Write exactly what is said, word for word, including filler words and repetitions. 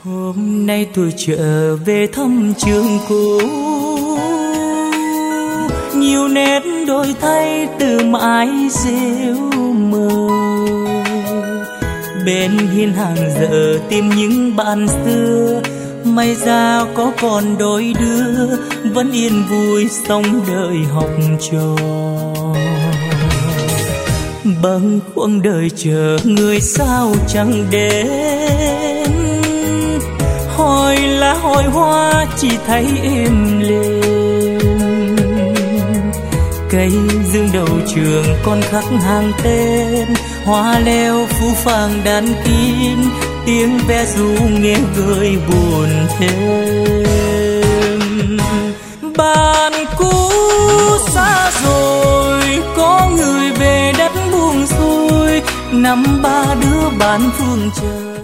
Hôm nay tôi trở về thăm trường cũ, nhiều nét đổi thay từ mãi rêu mờ. Bên hiên hàng giờ tìm những bạn xưa, may ra có còn đôi đứa vẫn yên vui sống đời học trò. Bâng khuâng đời chờ người sao chẳng đến, hồi lá hồi hoa chỉ thấy êm lên. Cây dương đầu trường còn khắc hàng tên, hoa leo phú phàng đan kín, tiếng ve ru nghe gợi buồn thêm. Bạn cũ xa rồi, có người về đất buông xuôi, năm ba đứa bán phương trời.